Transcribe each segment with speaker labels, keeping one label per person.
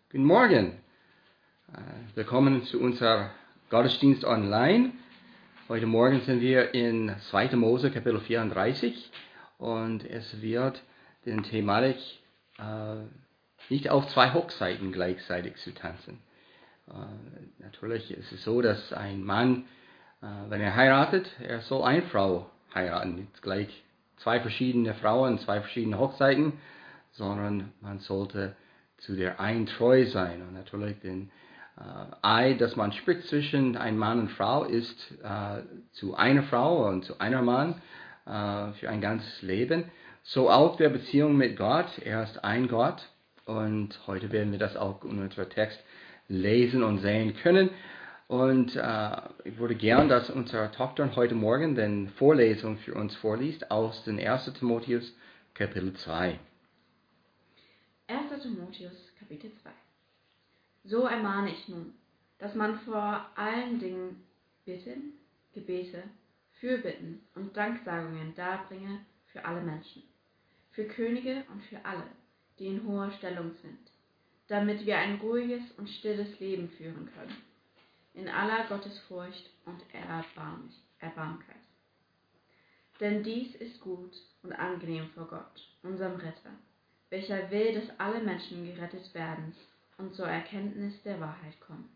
Speaker 1: Guten Morgen. Willkommen zu unserem Gottesdienst online. Heute Morgen sind wir in 2. Mose Kapitel 34 und es wird den Thematik nicht auf zwei Hochzeiten gleichzeitig zu tanzen. Natürlich ist es so, dass ein Mann, wenn er heiratet, er soll eine Frau heiraten. Nicht gleich zwei verschiedene Frauen, zwei verschiedene Hochzeiten, sondern man sollte zu der einen treu sein. Und natürlich den Eid, das man spricht zwischen einem Mann und Frau, ist zu einer Frau und zu einer Mann für ein ganzes Leben. So auch der Beziehung mit Gott. Er ist ein Gott. Und heute werden wir das auch in unserem Text lesen und sehen können. Und ich würde gern, dass unsere Tochter heute Morgen die Vorlesung für uns vorliest aus den 1. Timotheus Kapitel 2.
Speaker 2: 1. Timotheus, Kapitel 2. So ermahne ich nun, dass man vor allen Dingen Bitten, Gebete, Fürbitten und Danksagungen darbringe für alle Menschen, für Könige und für alle, die in hoher Stellung sind, damit wir ein ruhiges und stilles Leben führen können, in aller Gottesfurcht und Erbarmkeit. Denn dies ist gut und angenehm vor Gott, unserem Retter, welcher will, dass alle Menschen gerettet werden und zur Erkenntnis der Wahrheit kommen.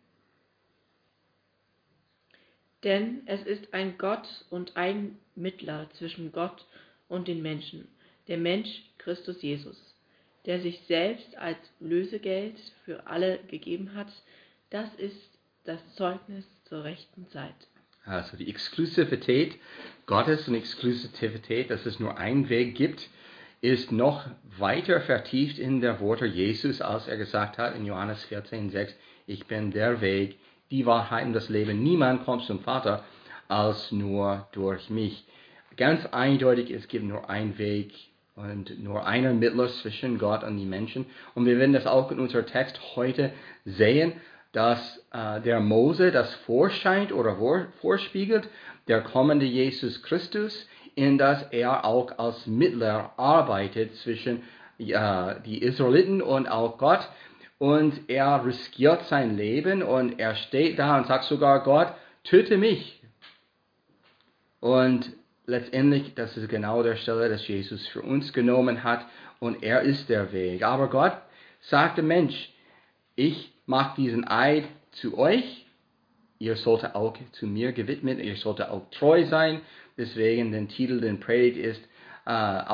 Speaker 3: Denn es ist ein Gott und ein Mittler zwischen Gott und den Menschen, der Mensch Christus Jesus, der sich selbst als Lösegeld für alle gegeben hat. Das ist das Zeugnis zur rechten Zeit.
Speaker 1: Also die Exklusivität Gottes und Exklusivität, dass es nur einen Weg gibt, ist noch weiter vertieft in der Worte Jesus, als er gesagt hat in Johannes 14,6, ich bin der Weg, die Wahrheit und das Leben. Niemand kommt zum Vater als nur durch mich. Ganz eindeutig, es gibt nur einen Weg und nur einen Mittler zwischen Gott und den Menschen. Und wir werden das auch in unserem Text heute sehen, dass der Mose das vorscheint oder vorspiegelt, der kommende Jesus Christus, in dass er auch als Mittler arbeitet zwischen die Israeliten und auch Gott. Und er riskiert sein Leben und er steht da und sagt sogar, Gott, töte mich. Und letztendlich, das ist genau der Stelle, dass Jesus für uns genommen hat und er ist der Weg. Aber Gott sagte, Mensch, ich mache diesen Eid zu euch. Ihr solltet auch zu mir gewidmet, ihr solltet auch treu sein. Deswegen der Titel der Predigt ist nicht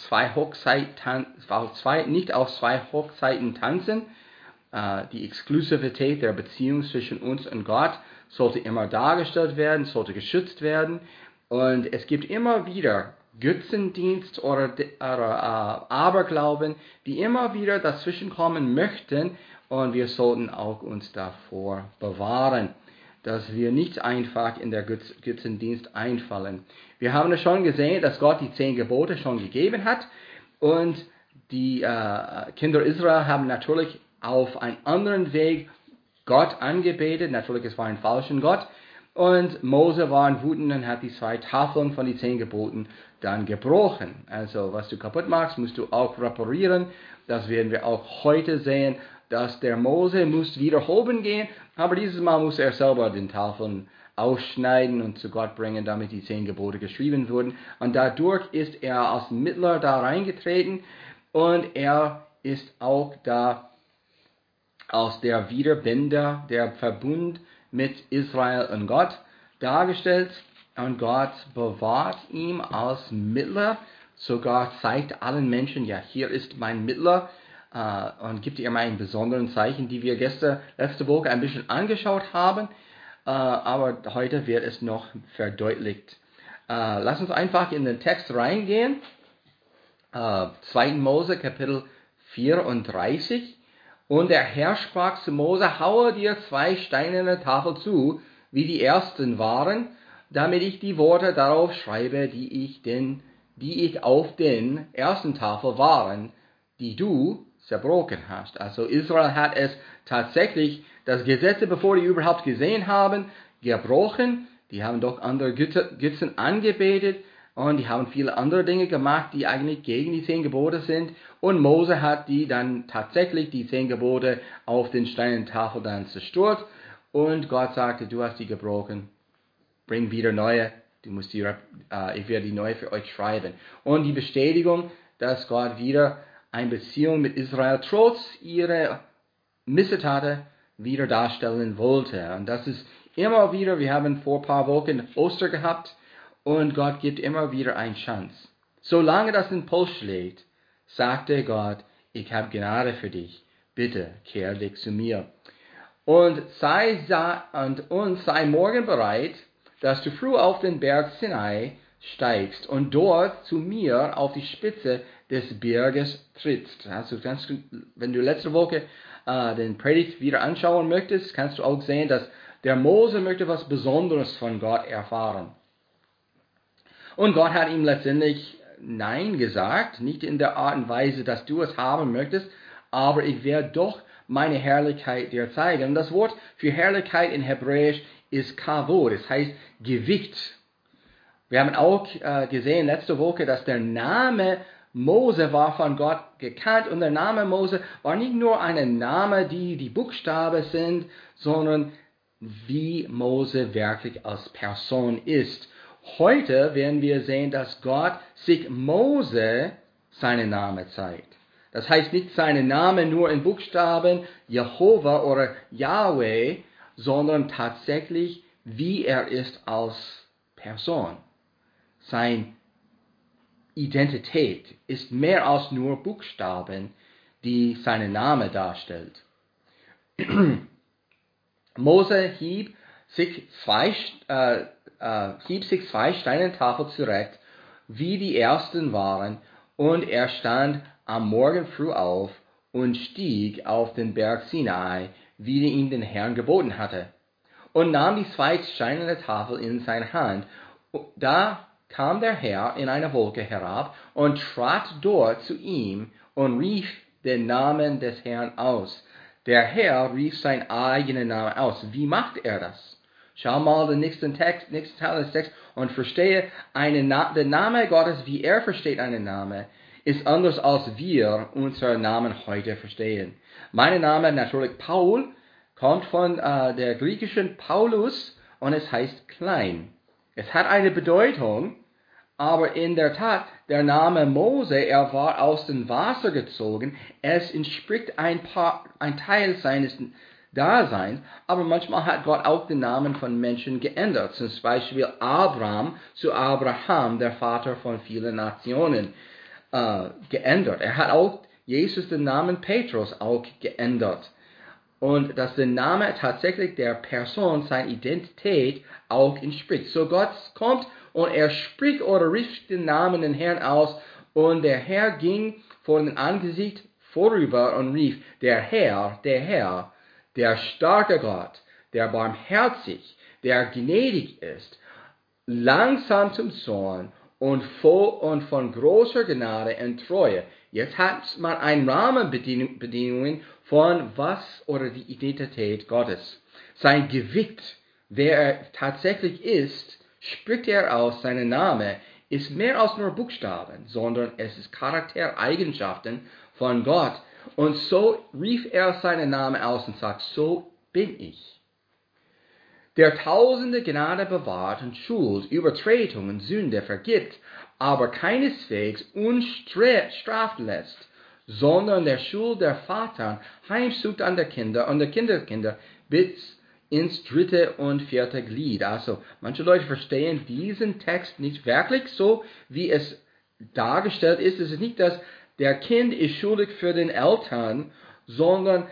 Speaker 1: auf zwei Hochzeiten tanzen. Die Exklusivität der Beziehung zwischen uns und Gott sollte immer dargestellt werden, sollte geschützt werden. Und es gibt immer wieder Götzendienst oder Aberglauben, die immer wieder dazwischen kommen möchten. Und wir sollten auch uns davor bewahren, dass wir nicht einfach in der Götzendienst einfallen. Wir haben es schon gesehen, dass Gott die 10 Gebote schon gegeben hat und die Kinder Israel haben natürlich auf einen anderen Weg Gott angebetet. Natürlich, es war ein falscher Gott. Und Mose war wütend und hat die 2 Tafeln von den 10 Geboten dann gebrochen. Also was du kaputt machst, musst du auch reparieren. Das werden wir auch heute sehen, dass der Mose muss wieder oben gehen, aber dieses Mal muss er selber den Tafeln ausschneiden und zu Gott bringen, damit die 10 Gebote geschrieben wurden. Und dadurch ist er als Mittler da reingetreten und er ist auch da als der Wiederbinder, der Verbund mit Israel und Gott dargestellt. Und Gott bewahrt ihn als Mittler, sogar zeigt allen Menschen, ja, hier ist mein Mittler, und gibt ihm einen besonderen Zeichen, die wir letzte Woche ein bisschen angeschaut haben, aber heute wird es noch verdeutlicht. Lass uns einfach in den Text reingehen. 2. Mose Kapitel 34. Und der Herr sprach zu Mose, haue dir 2 steinerne Tafeln zu, wie die ersten waren, damit ich die Worte darauf schreibe, die ich auf den ersten Tafel waren, die du zerbrochen hast. Also Israel hat es tatsächlich, das Gesetz, bevor die überhaupt gesehen haben, gebrochen. Die haben doch andere Götzen angebetet Und die haben viele andere Dinge gemacht, die eigentlich gegen die 10 Gebote sind. Und Mose hat die dann tatsächlich, die 10 Gebote, auf den steinernen Tafel dann zerstört. Und Gott sagte, du hast die gebrochen, bring wieder neue, ich werde die neue für euch schreiben. Und die Bestätigung, dass Gott wieder eine Beziehung mit Israel trotz ihrer Missetate wieder darstellen wollte. Und das ist immer wieder, wir haben vor ein paar Wochen Ostern gehabt, und Gott gibt immer wieder eine Chance. Solange das Impuls schlägt, sagte Gott, ich habe Gnade für dich, bitte kehr dich zu mir. Und sei morgen bereit, dass du früh auf den Berg Sinai steigst und dort zu mir auf die Spitze des Berges trittst. Also wenn du letzte Woche den Predigt wieder anschauen möchtest, kannst du auch sehen, dass der Mose möchte was Besonderes von Gott erfahren. Und Gott hat ihm letztendlich Nein gesagt, nicht in der Art und Weise, dass du es haben möchtest, aber ich werde doch meine Herrlichkeit dir zeigen. Und das Wort für Herrlichkeit in Hebräisch ist Kavod, das heißt Gewicht. Wir haben auch gesehen letzte Woche, dass der Name Mose war von Gott gekannt, und der Name Mose war nicht nur ein Name, die Buchstaben sind, sondern wie Mose wirklich als Person ist. Heute werden wir sehen, dass Gott sich Mose seinen Namen zeigt. Das heißt nicht seinen Namen nur in Buchstaben, Jehova oder Yahweh, sondern tatsächlich, wie er ist als Person. Seine Identität ist mehr als nur Buchstaben, die seinen Namen darstellt. Mose hieb sich zwei steinerne Tafeln zurecht, wie die ersten waren, und er stand am Morgen früh auf und stieg auf den Berg Sinai, wie ihm den Herrn geboten hatte, und nahm die 2 steinerne Tafeln in seine Hand. Da kam der Herr in eine Wolke herab und trat dort zu ihm und rief den Namen des Herrn aus. Der Herr rief seinen eigenen Namen aus. Wie macht er das? Schau mal den nächsten Teil des Textes und verstehe, der Name Gottes, wie er versteht einen Namen, ist anders als wir unseren Namen heute verstehen. Mein Name, natürlich Paul, kommt von der griechischen Paulus und es heißt klein. Es hat eine Bedeutung, aber in der Tat, der Name Mose, er war aus dem Wasser gezogen, es entspricht ein Teil seines Daseins, aber manchmal hat Gott auch den Namen von Menschen geändert, zum Beispiel Abraham zu Abraham, der Vater von vielen Nationen, geändert. Er hat auch Jesus den Namen Petrus auch geändert. Und dass der Name tatsächlich der Person, seine Identität auch entspricht. So Gott kommt und er spricht oder rief den Namen den Herrn aus, und der Herr ging vor dem Angesicht vorüber und rief, der Herr, der starke Gott, der barmherzig, der gnädig ist, langsam zum Zorn und voll von großer Gnade und Treue. Jetzt hat man eine Rahmenbedingung von was oder die Identität Gottes. Sein Gewicht, wer er tatsächlich ist, spricht er aus, sein Name ist mehr als nur Buchstaben, sondern es ist Charaktereigenschaften von Gott. Und so rief er seinen Namen aus und sagt, so bin ich. Der tausende Gnade bewahrt und Schuld, Übertretung und Sünde vergibt, aber keineswegs unstraft lässt, sondern der Schuld der Vater heimsucht an der Kinder und der Kinderkinder bis ins 3. und 4. Glied. Also, manche Leute verstehen diesen Text nicht wirklich so, wie es dargestellt ist. Es ist nicht, dass der Kind ist schuldig für den Eltern, sondern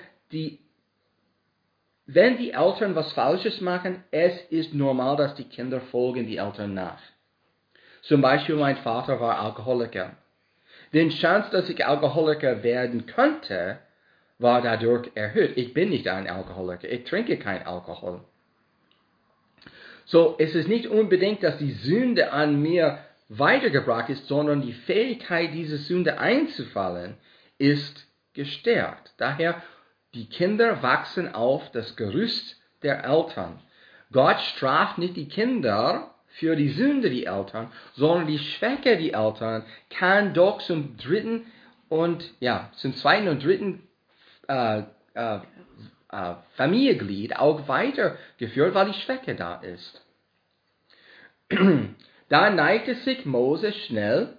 Speaker 1: wenn die Eltern was Falsches machen, es ist normal, dass die Kinder folgen die Eltern nach. Zum Beispiel, mein Vater war Alkoholiker. Die Chance, dass ich Alkoholiker werden könnte, war dadurch erhöht. Ich bin nicht ein Alkoholiker. Ich trinke kein Alkohol. So, es ist nicht unbedingt, dass die Sünde an mir weitergebracht ist, sondern die Fähigkeit, diese Sünde einzufallen, ist gestärkt. Daher, die Kinder wachsen auf das Gerüst der Eltern. Gott straft nicht die Kinder für die Sünde die Eltern, sondern die Schwäche die Eltern kann doch zum zweiten und dritten Familienglied auch weitergeführt, weil die Schwäche da ist. Da neigte sich Mose schnell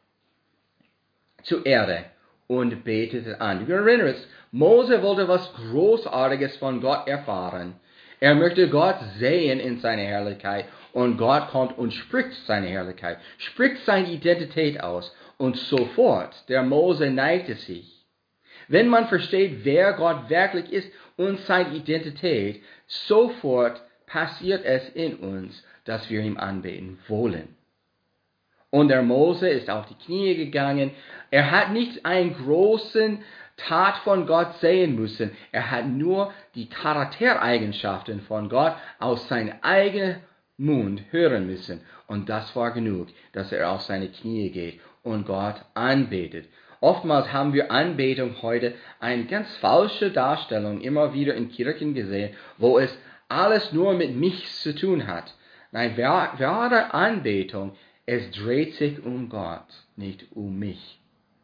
Speaker 1: zur Erde und betete an. Du erinnerst, Mose wollte was Großartiges von Gott erfahren. Er möchte Gott sehen in seiner Herrlichkeit und Gott kommt und spricht seine Herrlichkeit, spricht seine Identität aus und sofort der Mose neigte sich. Wenn man versteht, wer Gott wirklich ist und seine Identität, sofort passiert es in uns, dass wir ihm anbeten wollen. Und der Mose ist auf die Knie gegangen. Er hat nicht einen großen Tat von Gott sehen müssen. Er hat nur die Charaktereigenschaften von Gott aus seinem eigenen Mund hören müssen. Und das war genug, dass er auf seine Knie geht und Gott anbetet. Oftmals haben wir Anbetung heute eine ganz falsche Darstellung immer wieder in Kirchen gesehen, wo es alles nur mit mich zu tun hat. Nein, wahre Anbetung, es dreht sich um Gott, nicht um mich.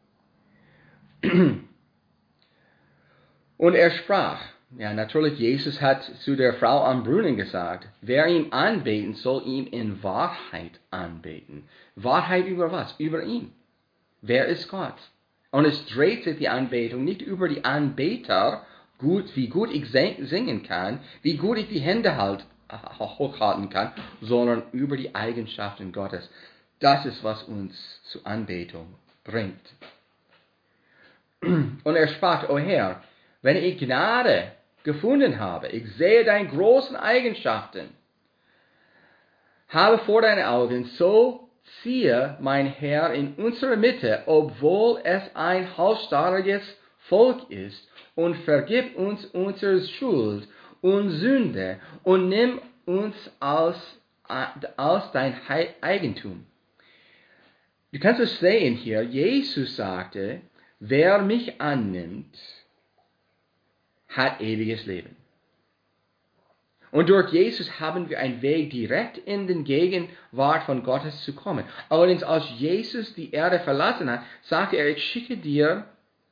Speaker 1: Und er sprach, natürlich, Jesus hat zu der Frau am Brunnen gesagt, wer ihn anbeten, soll ihn in Wahrheit anbeten. Wahrheit über was? Über ihn. Wer ist Gott? Und es dreht sich die Anbetung nicht über die Anbeter, wie gut ich singen kann, wie gut ich die Hände hochhalten kann, sondern über die Eigenschaften Gottes. Das ist, was uns zur Anbetung bringt. Und er sprach, o Herr, wenn ich Gnade gefunden habe, ich sehe deine großen Eigenschaften, habe vor deinen Augen, so ziehe mein Herr in unsere Mitte, obwohl es ein halsstarriges Volk ist, und vergib uns unsere Schuld und Sünde und nimm uns als dein Eigentum. Du kannst es sehen hier, Jesus sagte, wer mich annimmt, hat ewiges Leben. Und durch Jesus haben wir einen Weg, direkt in den Gegenwart von Gottes zu kommen. Allerdings, als Jesus die Erde verlassen hat, sagte er, ich schicke dir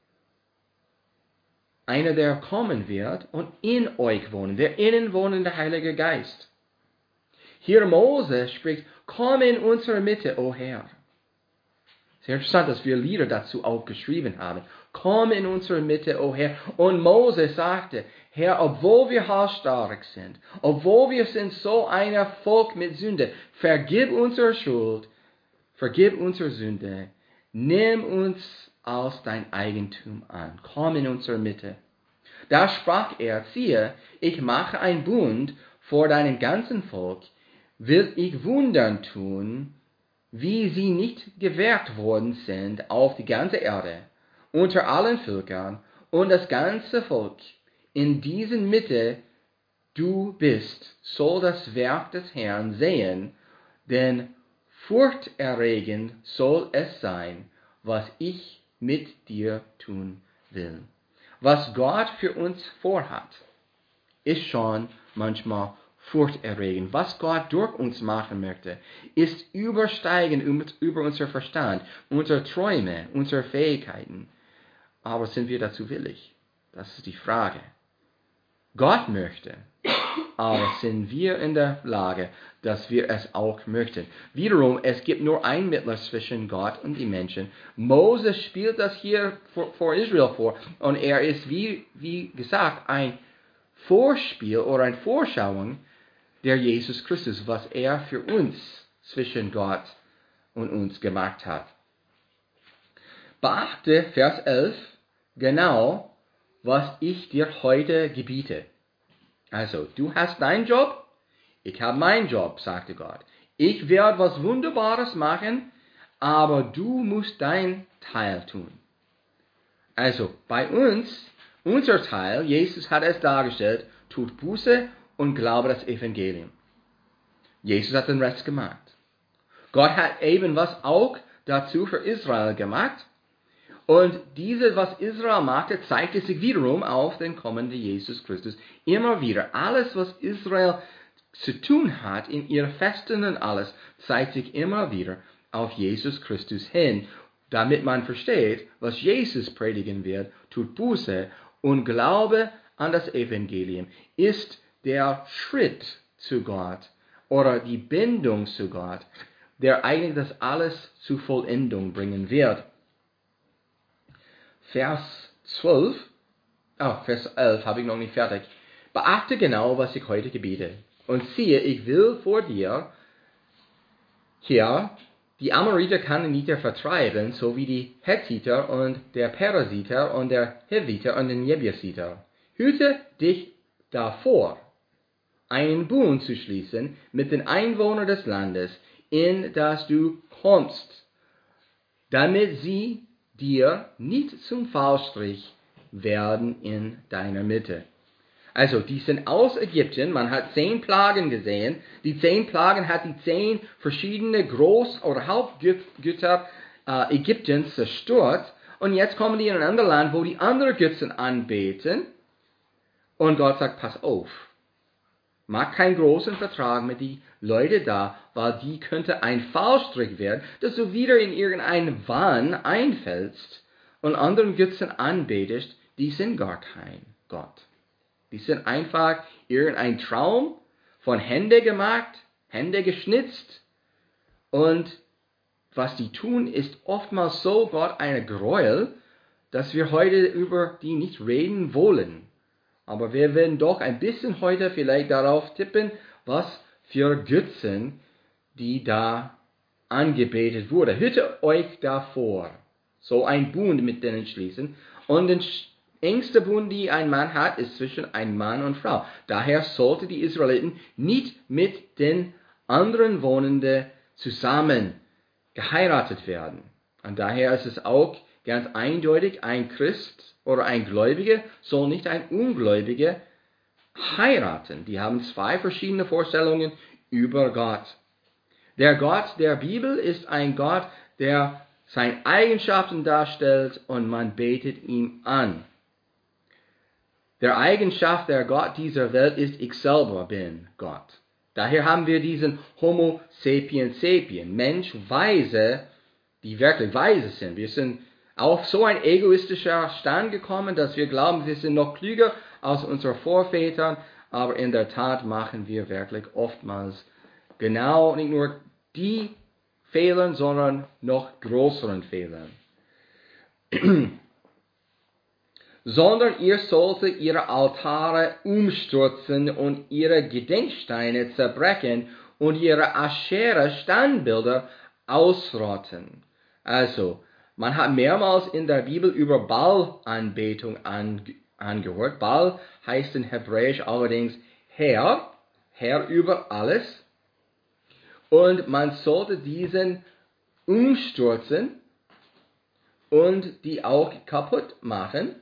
Speaker 1: einer, der kommen wird und in euch wohnen, der innen wohnende Heilige Geist. Hier Mose spricht, komm in unsere Mitte, o Herr. Sehr interessant, dass wir Lieder dazu auch geschrieben haben. Komm in unsere Mitte, o Herr. Und Mose sagte, Herr, obwohl wir halsstarrig sind, obwohl wir sind so ein Volk mit Sünde, vergib unsere Schuld, vergib unsere Sünde, nimm uns als dein Eigentum an. Komm in unsere Mitte. Da sprach er, siehe, ich mache einen Bund vor deinem ganzen Volk, will ich Wundern tun, wie sie nicht gewährt worden sind auf die ganze Erde, unter allen Völkern und das ganze Volk. In diesen Mitte du bist, soll das Werk des Herrn sehen, denn furchterregend soll es sein, was ich mit dir tun will. Was Gott für uns vorhat, ist schon manchmal furchterregend. Was Gott durch uns machen möchte, ist übersteigend über unser Verstand, unsere Träume, unsere Fähigkeiten. Aber sind wir dazu willig? Das ist die Frage. Gott möchte, aber sind wir in der Lage, dass wir es auch möchten? Wiederum, es gibt nur einen Mittler zwischen Gott und die Menschen. Moses spielt das hier vor Israel vor und er ist, wie gesagt, ein Vorspiel oder eine Vorschauung der Jesus Christus, was er für uns zwischen Gott und uns gemacht hat. Beachte Vers 11 genau, was ich dir heute gebiete. Also, du hast deinen Job, ich habe meinen Job, sagte Gott. Ich werde was Wunderbares machen, aber du musst dein Teil tun. Also, bei uns, unser Teil, Jesus hat es dargestellt, tut Buße und glaube das Evangelium. Jesus hat den Rest gemacht. Gott hat eben was auch dazu für Israel gemacht. Und was Israel machte, zeigte sich wiederum auf den kommenden Jesus Christus immer wieder. Alles, was Israel zu tun hat in ihr Festen und alles, zeigt sich immer wieder auf Jesus Christus hin, damit man versteht, was Jesus predigen wird, tut Buße und Glaube an das Evangelium ist der Schritt zu Gott oder die Bindung zu Gott, der eigentlich das alles zur Vollendung bringen wird. Vers 11 habe ich noch nicht fertig. Beachte genau, was ich heute gebiete. Und siehe, ich will vor dir hier die Amoriter, Canaaniter vertreiben, sowie die Hethiter und der Peresiter und der Heviter und den Jebusiter. Hüte dich davor, einen Bund zu schließen mit den Einwohnern des Landes, in das du kommst, damit sie dir nicht zum Fallstrich werden in deiner Mitte. Also, die sind aus Ägypten, man hat 10 Plagen gesehen. Die 10 Plagen hat die 10 verschiedene Groß- oder Hauptgötter Ägyptens zerstört. Und jetzt kommen die in ein anderes Land, wo die andere Götzen anbeten. Und Gott sagt, pass auf. Mach keinen großen Vertrag mit den Leuten da, weil die könnte ein Fallstrick werden, dass du wieder in irgendeinen Wahn einfällst und anderen Götzen anbetest, die sind gar kein Gott. Die sind einfach irgendein Traum von Hände gemacht, Hände geschnitzt. Und was die tun, ist oftmals so Gott eine Gräuel, dass wir heute über die nicht reden wollen. Aber wir werden doch ein bisschen heute vielleicht darauf tippen, was für Götzen, die da angebetet wurde. Hüte euch davor, so ein Bund mit denen schließen. Und den engste Bund, die ein Mann hat, ist zwischen einem Mann und Frau. Daher sollten die Israeliten nicht mit den anderen Wohnenden zusammen geheiratet werden. Und daher ist es auch ganz eindeutig, ein Christ oder ein Gläubiger soll nicht ein Ungläubiger heiraten. Die haben 2 verschiedene Vorstellungen über Gott. Der Gott der Bibel ist ein Gott, der seine Eigenschaften darstellt und man betet ihm an. Der Eigenschaft der Gott dieser Welt ist, ich selber bin Gott. Daher haben wir diesen Homo sapiens sapien, Mensch, Weise, die wirklich weise sind. Wir sind auf so ein egoistischer Stand gekommen, dass wir glauben, wir sind noch klüger als unsere Vorväter, aber in der Tat machen wir wirklich oftmals genau nicht nur die Fehler, sondern noch größeren Fehler. Sondern ihr solltet ihre Altare umstürzen und ihre Gedenksteine zerbrechen und ihre Aschera-Standbilder ausrotten. Also, man hat mehrmals in der Bibel über Baal-Anbetung angehört. Baal heißt in Hebräisch allerdings Herr über alles. Und man sollte diesen umstürzen und die auch kaputt machen.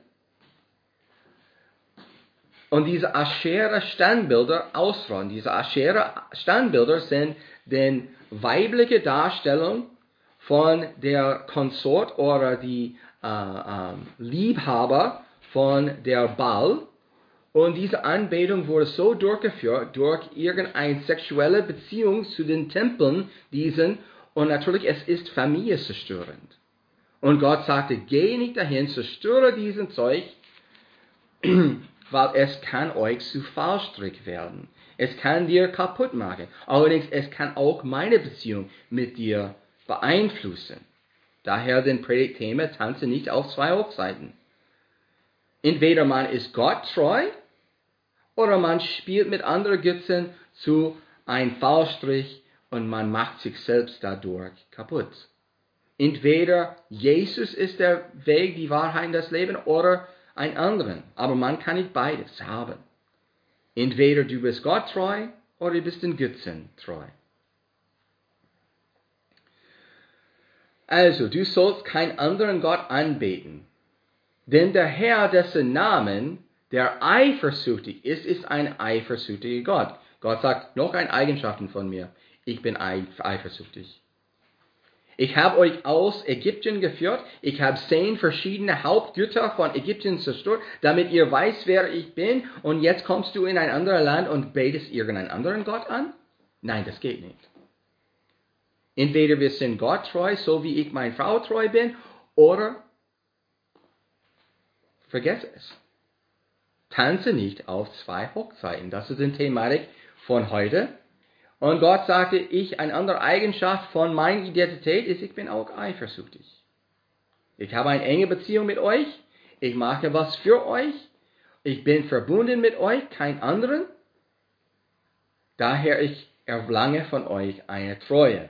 Speaker 1: Und diese Aschera-Standbilder ausrotten. Diese Aschera-Standbilder sind die weibliche Darstellung von der Konsort oder die Liebhaber von der Baal. Und diese Anbetung wurde so durchgeführt durch irgendeine sexuelle Beziehung zu den Tempeln diesen. Und natürlich, es ist familienzerstörend. Und Gott sagte, geh nicht dahin, zerstöre diesen Zeug, weil es kann euch zu Fallstrick werden. Es kann dir kaputt machen. Allerdings, es kann auch meine Beziehung mit dir beeinflussen. Daher den Predigtthema, tanze nicht auf 2 Hochzeiten. Entweder man ist Gott treu, oder man spielt mit anderen Götzen zu einem Fallstrich und man macht sich selbst dadurch kaputt. Entweder Jesus ist der Weg, die Wahrheit und das Leben, oder ein anderen. Aber man kann nicht beides haben. Entweder du bist Gott treu, oder du bist den Götzen treu. Also, du sollst keinen anderen Gott anbeten. Denn der Herr, dessen Namen der eifersüchtig ist ein eifersüchtiger Gott. Gott sagt, noch eine Eigenschaft von mir. Ich bin eifersüchtig. Ich habe euch aus Ägypten geführt. Ich habe 10 verschiedene Hauptgötter von Ägypten zerstört, damit ihr weißt, wer ich bin. Und jetzt kommst du in ein anderes Land und betest irgendeinen anderen Gott an? Nein, das geht nicht. Entweder wir sind Gott treu, so wie ich meine Frau treu bin, oder vergesse es. Tanze nicht auf 2 Hochzeiten. Das ist die Thematik von heute. Und Gott sagte, eine andere Eigenschaft von meiner Identität ist, ich bin auch eifersüchtig. Ich habe eine enge Beziehung mit euch. Ich mache was für euch. Ich bin verbunden mit euch, kein anderen. Daher ich erlange von euch eine Treue.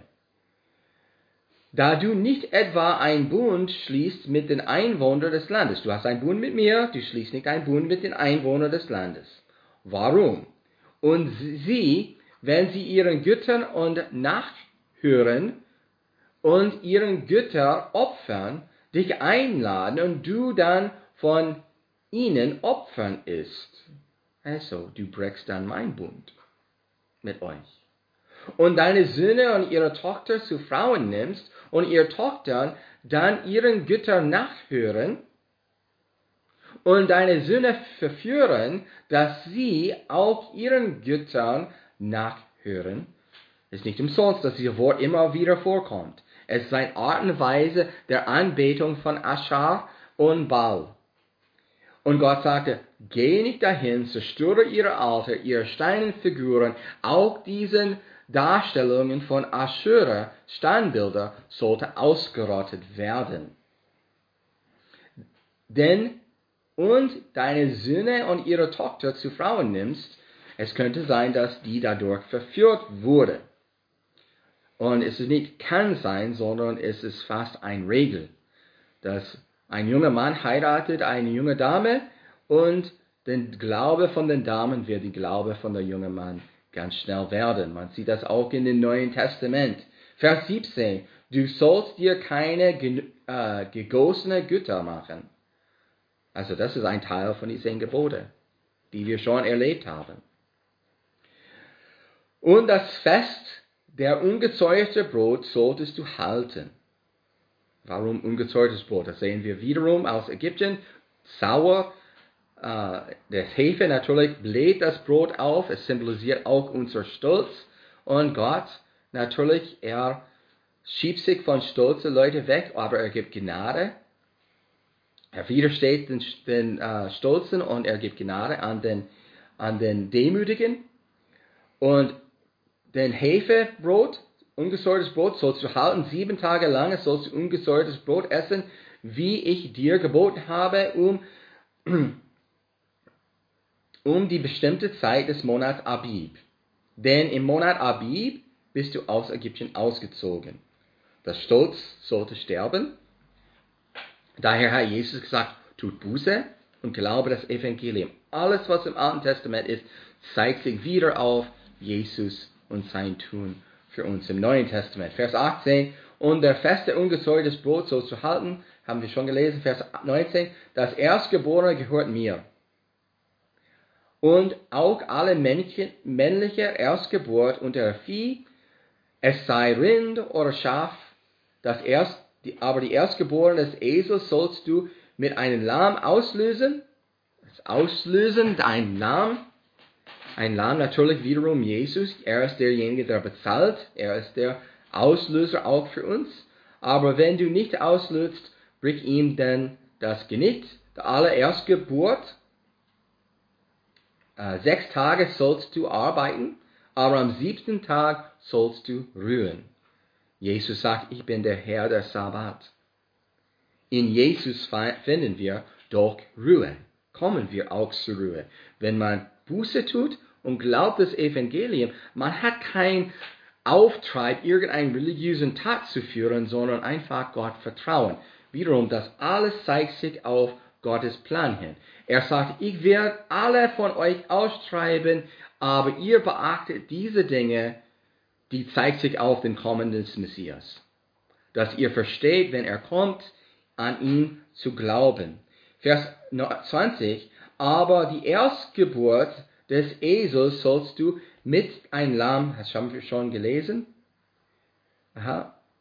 Speaker 1: Da du nicht etwa einen Bund schließt mit den Einwohnern des Landes. Du hast einen Bund mit mir, du schließt nicht einen Bund mit den Einwohnern des Landes. Warum? Und sie, wenn sie ihren Göttern und nachhören und ihren Götter opfern, dich einladen und du dann von ihnen Opfern isst. Also, du brichst dann meinen Bund mit euch. Und deine Söhne und ihre Tochter zu Frauen nimmst und ihre Tochtern dann ihren Göttern nachhören und deine Söhne verführen, dass sie auch ihren Göttern nachhören, ist nicht umsonst, dass dieses Wort immer wieder vorkommt. Es ist eine Art und Weise der Anbetung von Aschar und Baal. Und Gott sagte, geh nicht dahin, zerstöre ihre Alter, ihre steinernen Figuren, auch diesen Darstellungen von Aschura, Steinbilder, sollte ausgerottet werden. Denn und deine Söhne und ihre Tochter zu Frauen nimmst, es könnte sein, dass die dadurch verführt wurde. Und es ist nicht kann sein, sondern es ist fast eine Regel, dass ein junger Mann heiratet eine junge Dame und der Glaube von den Damen wird der Glaube von der jungen Mann ganz schnell werden. Man sieht das auch in dem Neuen Testament. Vers 17. Du sollst dir keine gegossene Götter machen. Also das ist ein Teil von diesen Geboten, die wir schon erlebt haben. Und das Fest der ungesäuerten Brot solltest du halten. Warum ungesäuertes Brot? Das sehen wir wiederum aus Ägypten. Sauer, der Hefe natürlich bläht das Brot auf. Es symbolisiert auch unser Stolz. Und Gott natürlich, er schiebt sich von stolzen Leuten weg, aber er gibt Gnade. Er widersteht den Stolzen und er gibt Gnade an den Demütigen. Und den Hefebrot, ungesäuertes Brot, sollst du halten 7 Tage lang, sollst du ungesäuertes Brot essen, wie ich dir geboten habe, um die bestimmte Zeit des Monats Abib. Denn im Monat Abib bist du aus Ägypten ausgezogen. Das Stolz sollte sterben. Daher hat Jesus gesagt, tut Buße und glaube das Evangelium. Alles, was im Alten Testament ist, zeigt sich wieder auf Jesus und sein Tun für uns im Neuen Testament. Vers 18, und der feste ungesäuertes Brot sollst du halten, haben wir schon gelesen, Vers 19, das Erstgeborene gehört mir. Und auch alle männliche Erstgeburt unter Vieh, es sei Rind oder Schaf, aber die Erstgeborene des Esels sollst du mit einem Lamm auslösen. Das Auslösen, ein Lamm natürlich wiederum Jesus. Er ist derjenige, der bezahlt. Er ist der Auslöser auch für uns. Aber wenn du nicht auslöst, brich ihm denn das Genick. Der allererstgeburt. 6 Tage sollst du arbeiten, aber am 7. Tag sollst du ruhen. Jesus sagt, ich bin der Herr der Sabbat. In Jesus finden wir doch Ruhe. Kommen wir auch zur Ruhe. Wenn man Buße tut und glaubt das Evangelium, man hat keinen Auftrag, irgendeinen religiösen Tat zu führen, sondern einfach Gott vertrauen. Wiederum, das alles zeigt sich auf Gottes Plan hin. Er sagt, ich werde alle von euch austreiben, aber ihr beachtet diese Dinge, die zeigt sich auf den kommenden Messias. Dass ihr versteht, wenn er kommt, an ihn zu glauben. Vers 20, aber die Erstgeburt des Esels sollst du mit einem Lamm, das haben wir schon gelesen.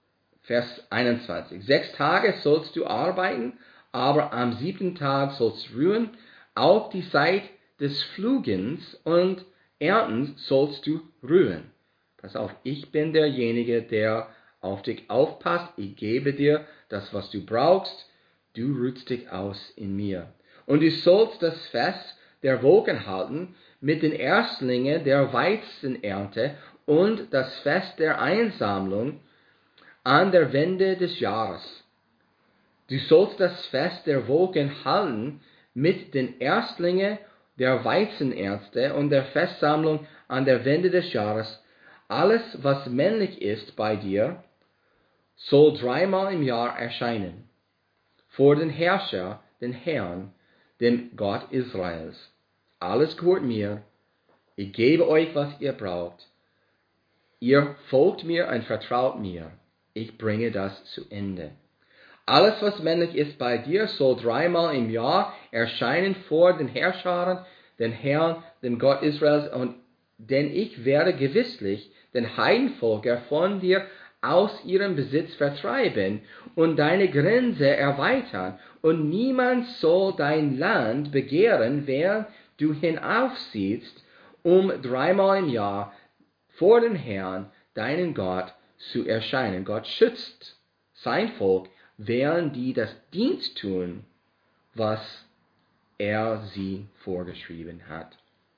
Speaker 1: Vers 21. 6 Tage sollst du arbeiten, aber am 7. Tag sollst du ruhen. Auch die Zeit des Pflugens und Erntens sollst du ruhen. Pass auf, ich bin derjenige, der auf dich aufpasst. Ich gebe dir das, was du brauchst. Du ruhst dich aus in mir. Und du sollst das Fest der Wogen halten mit den Erstlingen der Weizenernte und das Fest der Einsammlung an der Wende des Jahres. Du sollst das Fest der Wogen halten mit den Erstlingen der Weizenernte und der Festsammlung an der Wende des Jahres. Alles, was männlich ist bei dir, soll 3-mal im Jahr erscheinen, vor den Herrscher, den Herrn, dem Gott Israels. Alles gehört mir. Ich gebe euch, was ihr braucht. Ihr folgt mir und vertraut mir. Ich bringe das zu Ende. Alles, was männlich ist bei dir, soll 3-mal im Jahr erscheinen vor den Herrschern, den Herrn, dem Gott Israels, denn ich werde gewisslich den Heidenvölker von dir aus ihrem Besitz vertreiben und deine Grenze erweitern, und niemand soll dein Land begehren, während du hinaufziehst, um 3-mal im Jahr vor dem Herrn, deinen Gott, zu erscheinen. Gott schützt sein Volk, während die das Dienst tun, was er sie vorgeschrieben hat.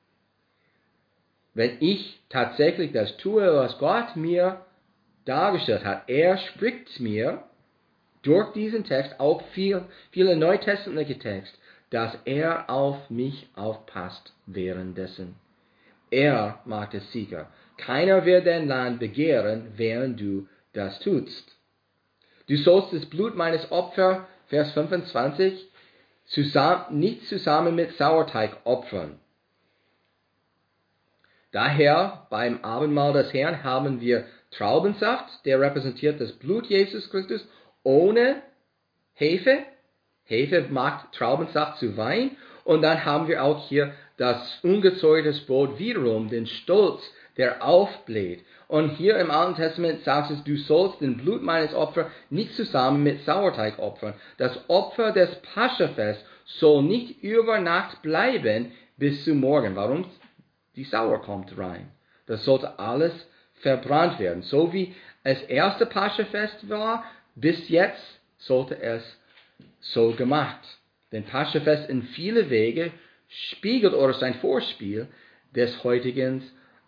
Speaker 1: Wenn ich tatsächlich das tue, was Gott mir dargestellt hat, er spricht mir durch diesen Text, auch viele neutestamentliche Texte, dass er auf mich aufpasst währenddessen. Er macht es sicher. Keiner wird dein Land begehren, während du das tust. Du sollst das Blut meines Opfers, Vers 25, nicht zusammen mit Sauerteig opfern. Daher beim Abendmahl des Herrn haben wir Traubensaft, der repräsentiert das Blut Jesus Christus, ohne Hefe. Hefe macht Traubensaft zu Wein. Und dann haben wir auch hier das ungezäuerte Brot wiederum, den Stolz, der aufbläht. Und hier im Alten Testament sagt es, du sollst den Blut meines Opfers nicht zusammen mit Sauerteig opfern. Das Opfer des Paschafests soll nicht über Nacht bleiben bis zum Morgen. Warum? Die Sauer kommt rein. Das sollte alles verbrannt werden. So wie es erste Paschafest war, bis jetzt sollte es so gemacht. Denn Paschafest in viele Wege spiegelt oder ist ein Vorspiel des heutigen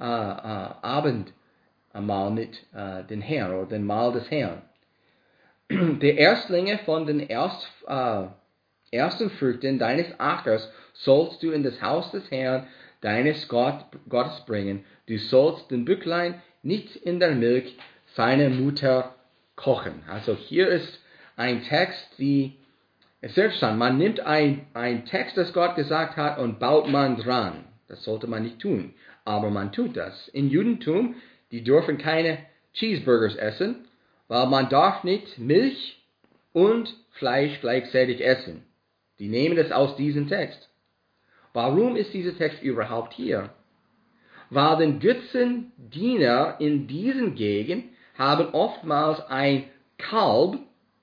Speaker 1: Abendmahl mit den Herrn oder dem Mahl des Herrn. Die Erstlinge von den ersten Früchten deines Ackers sollst du in das Haus des Herrn, deines Gottes bringen. Du sollst den Bücklein nicht in der Milch seiner Mutter kochen. Also hier ist ein Text, es ist interessant, man nimmt ein Text, das Gott gesagt hat, und baut man dran. Das sollte man nicht tun, aber man tut das. Im Judentum, die dürfen keine Cheeseburgers essen, weil man darf nicht Milch und Fleisch gleichzeitig essen. Die nehmen das aus diesem Text. Warum ist dieser Text überhaupt hier? Weil den Götzendiener in diesen Gegenden haben oftmals ein Kalb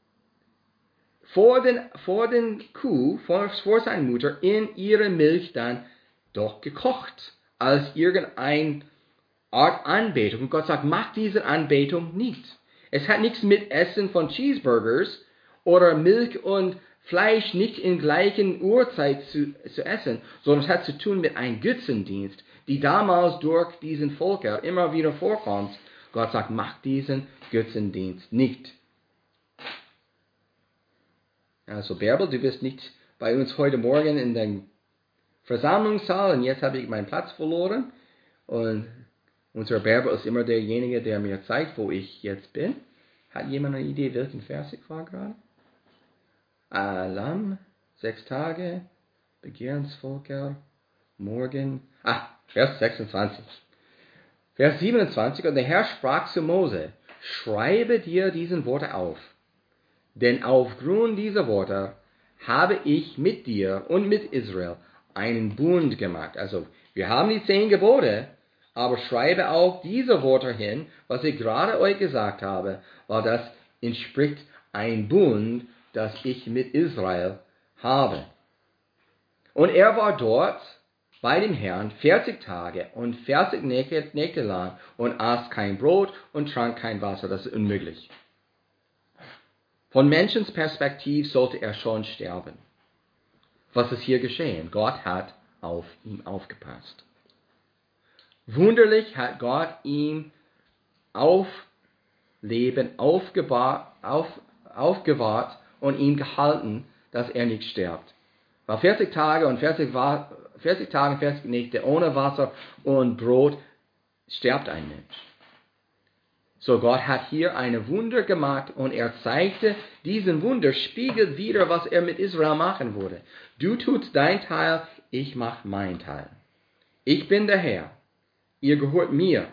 Speaker 1: vor den Kuh, vor seiner Mutter, in ihre Milch dann doch gekocht, als irgendeine Art Anbetung. Und Gott sagt, mach diese Anbetung nicht. Es hat nichts mit Essen von Cheeseburgers oder Milch und Fleisch nicht in gleichen Uhrzeit zu essen, sondern es hat zu tun mit einem Götzendienst, die damals durch diesen Völker immer wieder vorkommt. Gott sagt, mach diesen Götzendienst nicht. Also Bärbel, du bist nicht bei uns heute Morgen in der Versammlungssaal und jetzt habe ich meinen Platz verloren. Und unser Bärbel ist immer derjenige, der mir zeigt, wo ich jetzt bin. Hat jemand eine Idee, welchen Vers ich war gerade? Lamm, 6 Tage, Begehrensvölker, morgen. Vers 26. Vers 27. Und der Herr sprach zu Mose, schreibe dir diesen Worte auf. Denn aufgrund dieser Worte habe ich mit dir und mit Israel einen Bund gemacht. Also, wir haben die 10 Gebote, aber schreibe auch diese Worte hin, was ich gerade euch gesagt habe, weil das entspricht ein Bund, das ich mit Israel habe. Und er war dort bei dem Herrn 40 Tage und 40 Nächte lang und aß kein Brot und trank kein Wasser. Das ist unmöglich. Von Menschens Perspektive sollte er schon sterben. Was ist hier geschehen? Gott hat auf ihn aufgepasst. Wunderlich hat Gott ihm auf Leben aufgewahrt und ihn gehalten, dass er nicht stirbt. Weil 40 Tage und 40 Nächte ohne Wasser und Brot stirbt ein Mensch. So Gott hat hier ein Wunder gemacht und er zeigte, diesen Wunder spiegelt wieder, was er mit Israel machen würde. Du tust dein Teil, ich mache mein Teil. Ich bin der Herr, ihr gehört mir.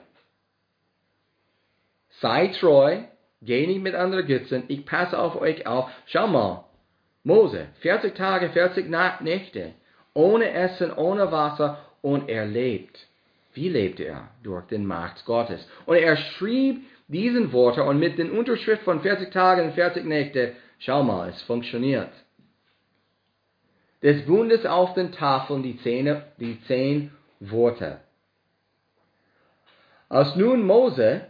Speaker 1: Sei treu, geh nicht mit anderen Götzen, ich passe auf euch auf. Schau mal, Mose, 40 Tage, 40 Nächte, ohne Essen, ohne Wasser und er lebt. Wie lebte er? Durch den Macht Gottes. Und er schrieb diesen Worte und mit den Unterschrift von 40 Tagen und 40 Nächte, schau mal, es funktioniert. Des Bundes auf den Tafeln die 10 Worte. Als nun Mose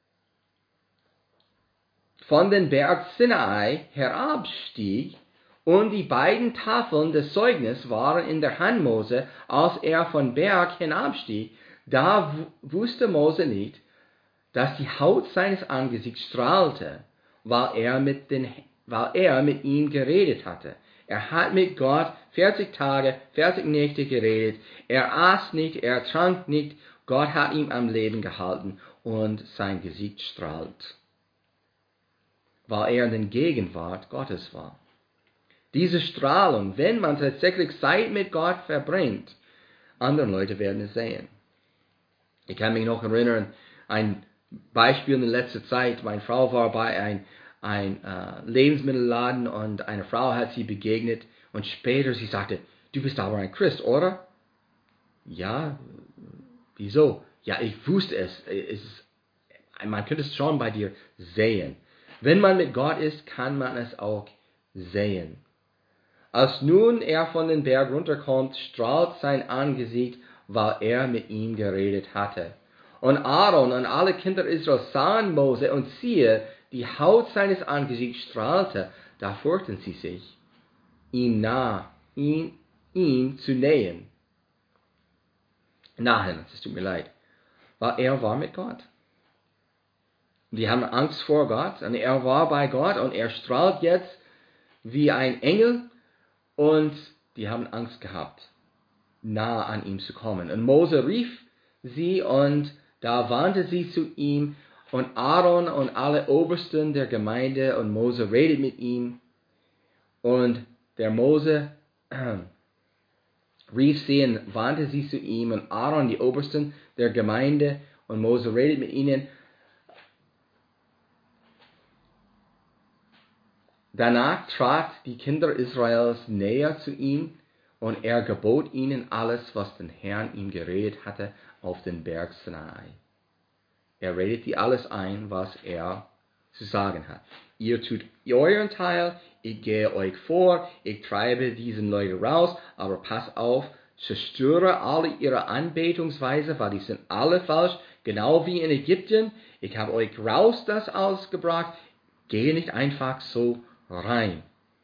Speaker 1: von den Berg Sinai herabstieg und die beiden Tafeln des Zeugnisses waren in der Hand Mose, als er von Berg hinabstieg, da wusste Mose nicht, dass die Haut seines Angesichts strahlte, weil er mit ihm geredet hatte. Er hat mit Gott 40 Tage, 40 Nächte geredet. Er aß nicht, er trank nicht. Gott hat ihn am Leben gehalten und sein Gesicht strahlt, weil er in der Gegenwart Gottes war. Diese Strahlung, wenn man tatsächlich Zeit mit Gott verbringt, andere Leute werden es sehen. Ich kann mich noch erinnern, ein Beispiel in letzter Zeit, meine Frau war bei ein Lebensmittelladen und eine Frau hat sie begegnet und später sie sagte, du bist aber ein Christ, oder? Ja, wieso? Ja, ich wusste es. Man könnte es schon bei dir sehen. Wenn man mit Gott ist, kann man es auch sehen. Als nun er von den Berg runterkommt, strahlt sein Angesicht, weil er mit ihm geredet hatte. Und Aaron und alle Kinder Israels sahen Mose und siehe, die Haut seines Angesichts strahlte, da fürchten sie sich, ihm zu nähen. Es tut mir leid, weil er war mit Gott. Die haben Angst vor Gott und er war bei Gott und er strahlt jetzt wie ein Engel und die haben Angst gehabt, nah an ihm zu kommen. Und Mose rief sie und da wandte sie zu ihm und Aaron und alle Obersten der Gemeinde und Mose redet mit ihm und der Mose rief sie und wandte sie zu ihm und Aaron, die Obersten der Gemeinde und Mose redet mit ihnen. Danach trat die Kinder Israels näher zu ihm und er gebot ihnen alles, was der Herr ihm geredet hatte auf den Berg Sinai. Er redet die alles ein, was er zu sagen hat. Ihr tut euren Teil, ich gehe euch vor, ich treibe diesen Leute raus, aber pass auf, zerstöre alle ihre Anbetungsweise, weil die sind alle falsch, genau wie in Ägypten. Ich habe euch raus das ausgebracht, gehe nicht einfach so rein.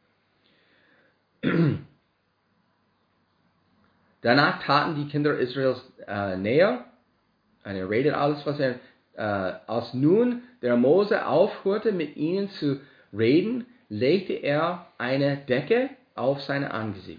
Speaker 1: Danach taten die Kinder Israels näher, und er redet alles, was er, als nun der Mose aufhörte, mit ihnen zu reden, legte er eine Decke auf sein Angesicht.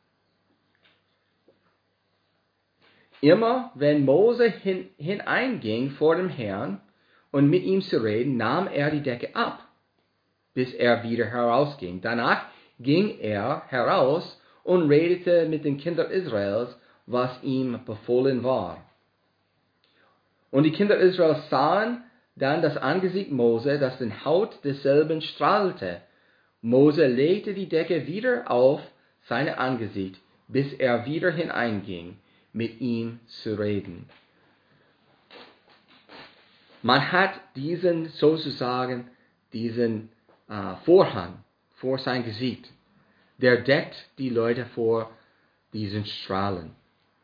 Speaker 1: Immer wenn Mose hineinging vor dem Herrn und mit ihm zu reden, nahm er die Decke ab, bis er wieder herausging. Danach ging er heraus und redete mit den Kindern Israels, was ihm befohlen war. Und die Kinder Israels sahen dann das Angesicht Mose, das den Haut desselben strahlte. Mose legte die Decke wieder auf sein Angesicht, bis er wieder hineinging, mit ihm zu reden. Man hat diesen Vorhang vor sein Gesicht. Der deckt die Leute vor diesen Strahlen.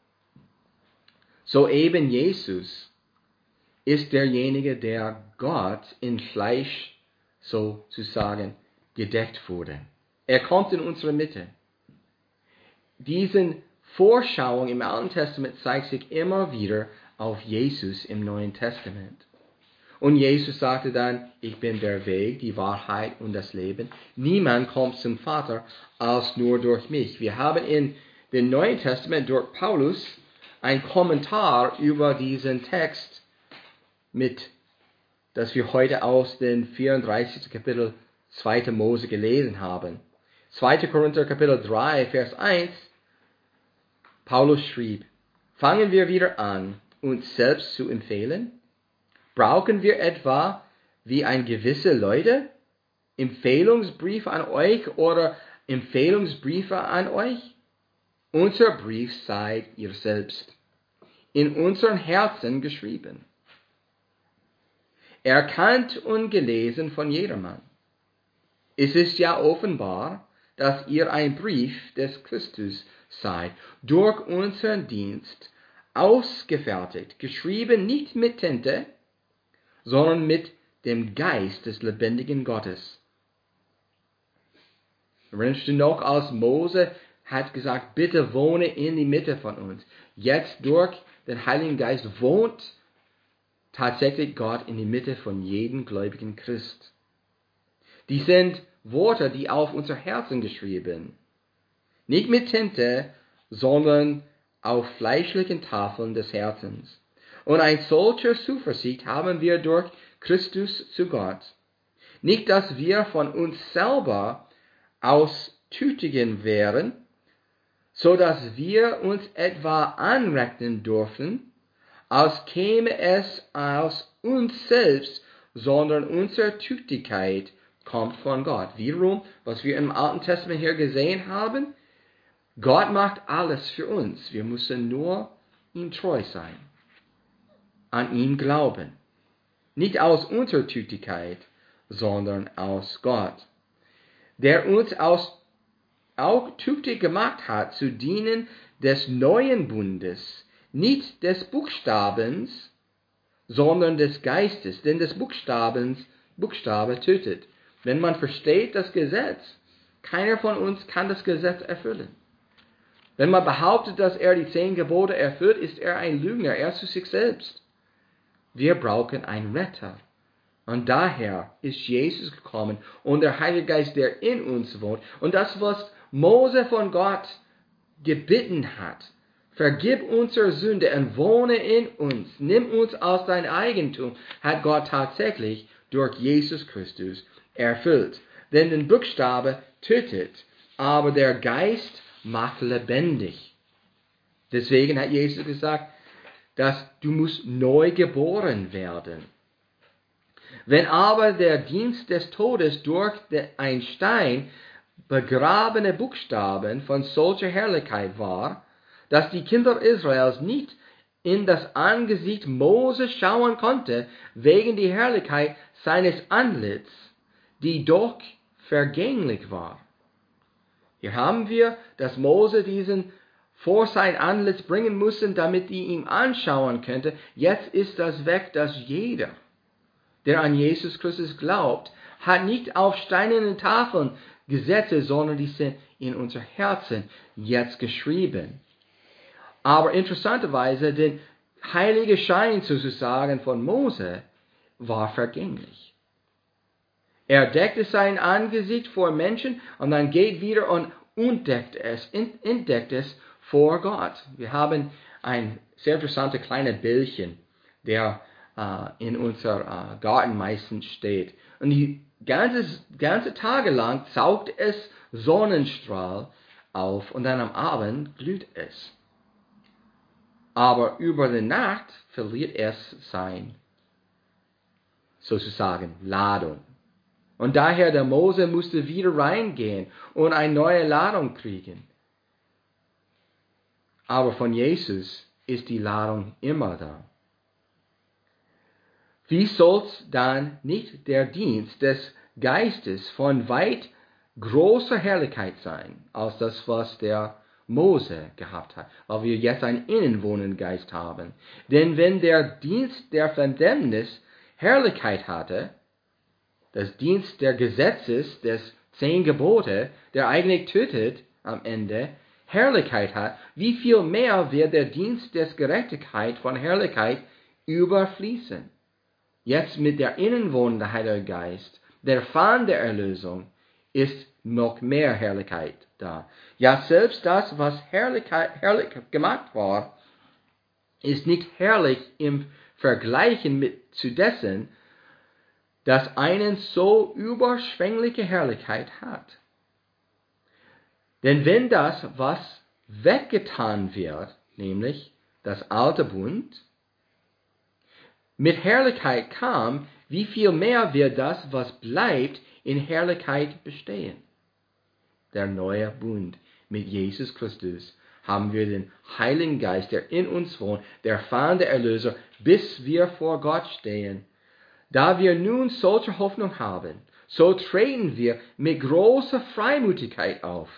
Speaker 1: So eben Jesus ist derjenige, der Gott in Fleisch sozusagen gedeckt wurde. Er kommt in unsere Mitte. Diese Vorschauung im Alten Testament zeigt sich immer wieder auf Jesus im Neuen Testament. Und Jesus sagte dann, ich bin der Weg, die Wahrheit und das Leben. Niemand kommt zum Vater als nur durch mich. Wir haben in dem Neuen Testament durch Paulus ein Kommentar über diesen Text das wir heute aus dem 34. Kapitel 2. Mose gelesen haben. 2. Korinther Kapitel 3, Vers 1, Paulus schrieb, fangen wir wieder an, uns selbst zu empfehlen? Brauchen wir etwa, wie ein gewisse Leute, Empfehlungsbriefe an euch oder Empfehlungsbriefe an euch? Unser Brief seid ihr selbst, in unseren Herzen geschrieben, erkannt und gelesen von jedermann. Es ist ja offenbar, dass ihr ein Brief des Christus seid, durch unseren Dienst ausgefertigt, geschrieben nicht mit Tinte, sondern mit dem Geist des lebendigen Gottes. Erinnerst du noch, als Mose hat gesagt, bitte wohne in die Mitte von uns. Jetzt durch den Heiligen Geist wohnt tatsächlich Gott in die Mitte von jedem gläubigen Christ. Die sind Worte, die auf unser Herzen geschrieben. Nicht mit Tinte, sondern auf fleischlichen Tafeln des Herzens. Und eine solche Zuversicht haben wir durch Christus zu Gott. Nicht, dass wir von uns selber austüchtigen wären, so dass wir uns etwa anrechnen dürfen, als käme es aus uns selbst, sondern unsere Tüchtigkeit kommt von Gott. Wiederum, was wir im Alten Testament hier gesehen haben, Gott macht alles für uns. Wir müssen nur ihm treu sein, an ihn glauben. Nicht aus unserer Tüchtigkeit, sondern aus Gott, der uns auch tüchtig gemacht hat, zu dienen des neuen Bundes, nicht des Buchstabens, sondern des Geistes, denn des Buchstabe tötet. Wenn man versteht das Gesetz, keiner von uns kann das Gesetz erfüllen. Wenn man behauptet, dass er die 10 Gebote erfüllt, ist er ein Lügner, er zu sich selbst. Wir brauchen einen Retter. Und daher ist Jesus gekommen und der Heilige Geist, der in uns wohnt. Und das, was Mose von Gott gebeten hat, vergib unsere Sünde und wohne in uns, nimm uns als dein Eigentum, hat Gott tatsächlich durch Jesus Christus erfüllt. Denn der Buchstabe tötet, aber der Geist macht lebendig. Deswegen hat Jesus gesagt, dass du musst neu geboren werden. Wenn aber der Dienst des Todes durch ein Stein begrabene Buchstaben von solcher Herrlichkeit war, dass die Kinder Israels nicht in das Angesicht Mose schauen konnte, wegen der Herrlichkeit seines Antlitz, die doch vergänglich war. Hier haben wir, dass Mose diesen vor sein Antlitz bringen musste, damit die ihn anschauen könnte. Jetzt ist das weg, dass jeder, der an Jesus Christus glaubt, hat nicht auf steinernen Tafeln Gesetze, sondern die sind in unser Herzen jetzt geschrieben. Aber interessanterweise, der heilige Schein sozusagen von Mose war vergänglich. Er deckte sein Angesicht vor Menschen und dann geht wieder und entdeckt es vor Gott. Wir haben ein sehr interessantes kleines Bildchen, der in unser Garten meistens steht. Und die ganze Tage lang saugt es Sonnenstrahl auf und dann am Abend glüht es. Aber über die Nacht verliert es sein, sozusagen, Ladung. Und daher der Mose musste wieder reingehen und eine neue Ladung kriegen. Aber von Jesus ist die Ladung immer da. Wie soll's dann nicht der Dienst des Geistes von weit großer Herrlichkeit sein, als das, was der Mose gehabt hat, weil wir jetzt einen innenwohnenden Geist haben. Denn wenn der Dienst der Verdammnis Herrlichkeit hatte, das Dienst der Gesetzes, des 10 Gebote, der eigentlich tötet am Ende, Herrlichkeit hat, wie viel mehr wird der Dienst des Gerechtigkeit von Herrlichkeit überfließen. Jetzt mit der innenwohnenden Heilige Geist, der Fahne der Erlösung, ist noch mehr Herrlichkeit da. Ja, selbst das, was herrlich gemacht war, ist nicht herrlich im Vergleichen zu dessen, das einen so überschwängliche Herrlichkeit hat. Denn wenn das, was weggetan wird, nämlich das alte Bund, mit Herrlichkeit kam, wie viel mehr wird das, was bleibt, in Herrlichkeit bestehen? Der neue Bund mit Jesus Christus haben wir den Heiligen Geist, der in uns wohnt, der Fahne der Erlöser, bis wir vor Gott stehen. Da wir nun solche Hoffnung haben, so treten wir mit großer Freimütigkeit auf.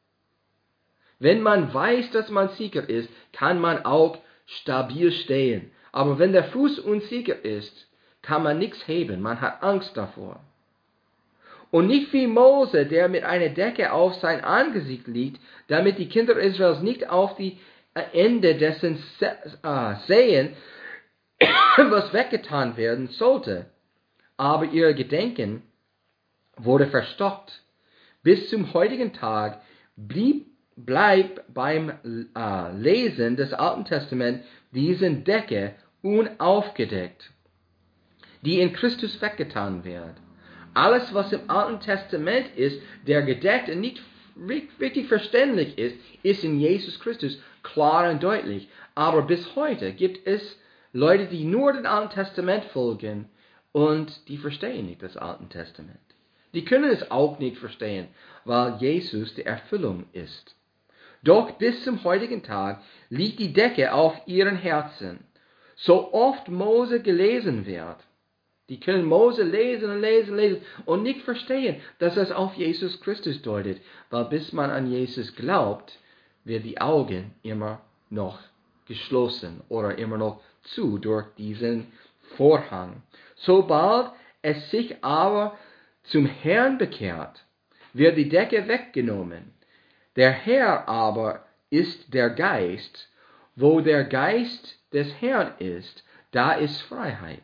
Speaker 1: Wenn man weiß, dass man sicher ist, kann man auch stabil stehen. Aber wenn der Fuß unsicher ist, kann man nichts heben, man hat Angst davor. Und nicht wie Mose, der mit einer Decke auf sein Angesicht liegt, damit die Kinder Israels nicht auf die Ende dessen sehen, was weggetan werden sollte. Aber ihr Gedenken wurde verstockt. Bis zum heutigen Tag bleibt beim Lesen des Alten Testaments diese Decke unaufgedeckt, die in Christus weggetan wird. Alles, was im Alten Testament ist, der gedeckt und nicht richtig verständlich ist, ist in Jesus Christus klar und deutlich. Aber bis heute gibt es Leute, die nur dem Alten Testament folgen und die verstehen nicht das Alte Testament. Die können es auch nicht verstehen, weil Jesus die Erfüllung ist. Doch bis zum heutigen Tag liegt die Decke auf ihren Herzen. So oft Mose gelesen wird, die können Mose lesen und nicht verstehen, dass es auf Jesus Christus deutet, weil bis man an Jesus glaubt, wird die Augen immer noch geschlossen oder immer noch zu durch diesen Vorhang. Sobald es sich aber zum Herrn bekehrt, wird die Decke weggenommen. Der Herr aber ist der Geist. Wo der Geist des Herrn ist, da ist Freiheit.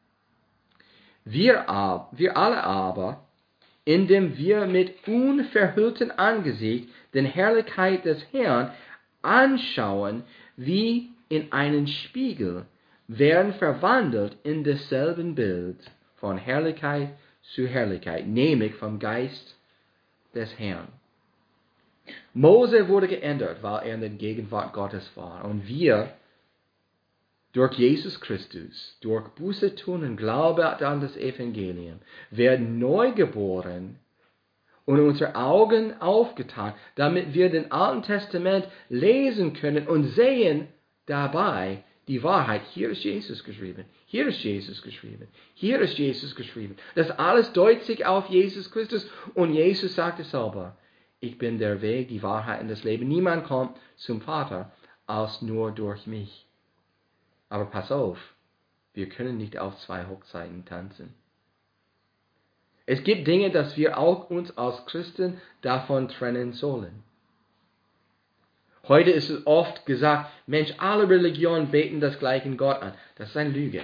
Speaker 1: Wir alle aber, indem wir mit unverhülltem Angesicht den Herrlichkeit des Herrn anschauen, wie in einen Spiegel, werden verwandelt in dasselbe Bild von Herrlichkeit zu Herrlichkeit, nämlich vom Geist des Herrn. Mose wurde geändert, weil er in der Gegenwart Gottes war. Und wir, durch Jesus Christus, durch Buße tun und Glaube an das Evangelium, werden neu geboren und unsere Augen aufgetan, damit wir den Alten Testament lesen können und sehen dabei die Wahrheit. Hier ist Jesus geschrieben, hier ist Jesus geschrieben, hier ist Jesus geschrieben. Das alles deutet sich auf Jesus Christus und Jesus sagte selber, ich bin der Weg, die Wahrheit und das Leben. Niemand kommt zum Vater als nur durch mich. Aber pass auf, wir können nicht auf 2 Hochzeiten tanzen. Es gibt Dinge, dass wir auch uns als Christen davon trennen sollen. Heute ist es oft gesagt, Mensch, alle Religionen beten das gleichen Gott an. Das ist eine Lüge.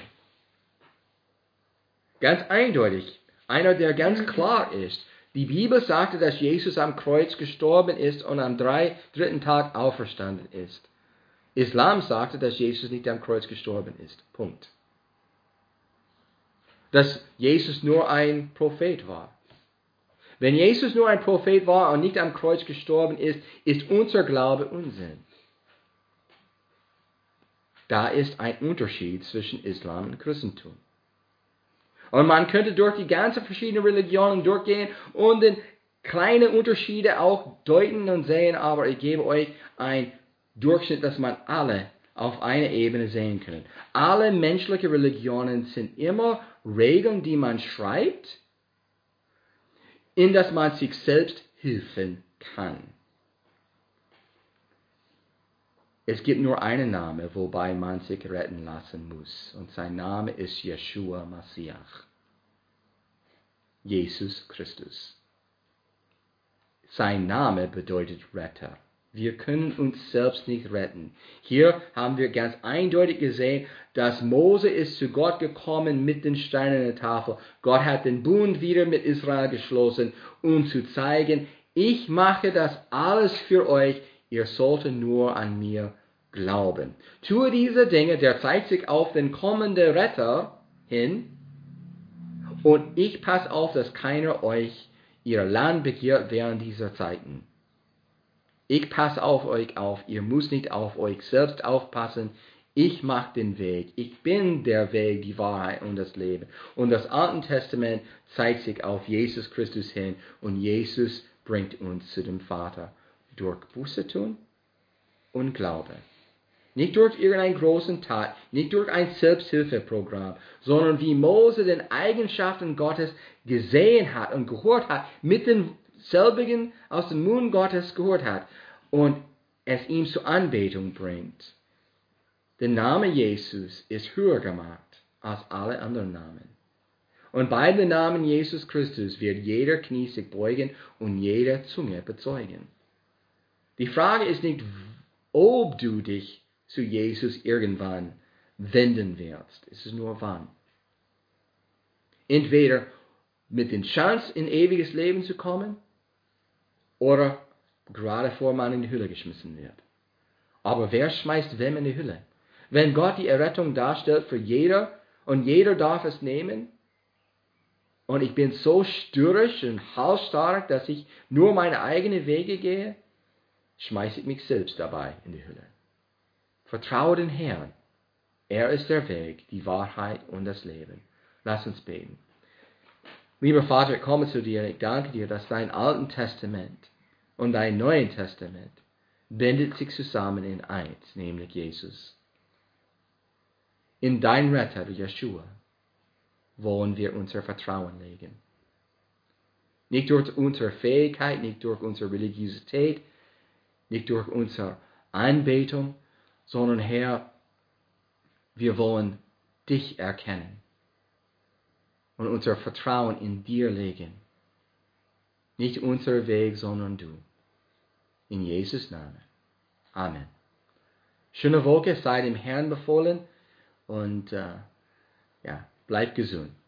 Speaker 1: Ganz eindeutig, einer, der ganz klar ist. Die Bibel sagte, dass Jesus am Kreuz gestorben ist und am dritten Tag auferstanden ist. Islam sagte, dass Jesus nicht am Kreuz gestorben ist. Punkt. Dass Jesus nur ein Prophet war. Wenn Jesus nur ein Prophet war und nicht am Kreuz gestorben ist, ist unser Glaube Unsinn. Da ist ein Unterschied zwischen Islam und Christentum. Und man könnte durch die ganzen verschiedenen Religionen durchgehen und den kleinen Unterschiede auch deuten und sehen, aber ich gebe euch einen Durchschnitt, dass man alle auf einer Ebene sehen kann. Alle menschlichen Religionen sind immer Regeln, die man schreibt, in das man sich selbst helfen kann. Es gibt nur einen Namen, wobei man sich retten lassen muss. Und sein Name ist Yeshua Mashiach. Jesus Christus. Sein Name bedeutet Retter. Wir können uns selbst nicht retten. Hier haben wir ganz eindeutig gesehen, dass Mose ist zu Gott gekommen mit den Steinen der Tafel. Gott hat den Bund wieder mit Israel geschlossen, um zu zeigen, ich mache das alles für euch, ihr solltet nur an mir glauben. Tue diese Dinge, der zeigt sich auf den kommenden Retter hin, und ich passe auf, dass keiner euch ihr Land begehrt während dieser Zeiten. Ich passe auf euch auf, ihr müsst nicht auf euch selbst aufpassen. Ich mache den Weg. Ich bin der Weg, die Wahrheit und das Leben. Und das Alte Testament zeigt sich auf Jesus Christus hin und Jesus bringt uns zu dem Vater durch Buße tun und Glaube. Nicht durch irgendeinen großen Tat, nicht durch ein Selbsthilfeprogramm, sondern wie Mose den Eigenschaften Gottes gesehen hat und gehört hat, mit den selbigen aus dem Mund Gottes gehört hat und es ihm zur Anbetung bringt. Der Name Jesus ist höher gemacht als alle anderen Namen. Und bei dem Namen Jesus Christus wird jeder Knie sich beugen und jede Zunge bezeugen. Die Frage ist nicht, ob du dich zu Jesus irgendwann wenden wirst. Es ist nur wann. Entweder mit der Chance, in ewiges Leben zu kommen, oder gerade vor man in die Hölle geschmissen wird. Aber wer schmeißt wem in die Hölle? Wenn Gott die Errettung darstellt für jeder und jeder darf es nehmen, und ich bin so störrisch und halsstark, dass ich nur meine eigenen Wege gehe, schmeiße ich mich selbst dabei in die Hölle. Vertraue den Herrn. Er ist der Weg, die Wahrheit und das Leben. Lass uns beten. Lieber Vater, ich komme zu dir und ich danke dir, dass dein Alten Testament und dein Neuen Testament bindet sich zusammen in eins, nämlich Jesus. In dein Retter, Yeshua, wollen wir unser Vertrauen legen. Nicht durch unsere Fähigkeit, nicht durch unsere Religiosität, nicht durch unsere Anbetung, sondern Herr, wir wollen dich erkennen und unser Vertrauen in dir legen. Nicht unser Weg, sondern du. In Jesus' Namen. Amen. Schöne Woche, sei dem Herrn befohlen und bleib gesund.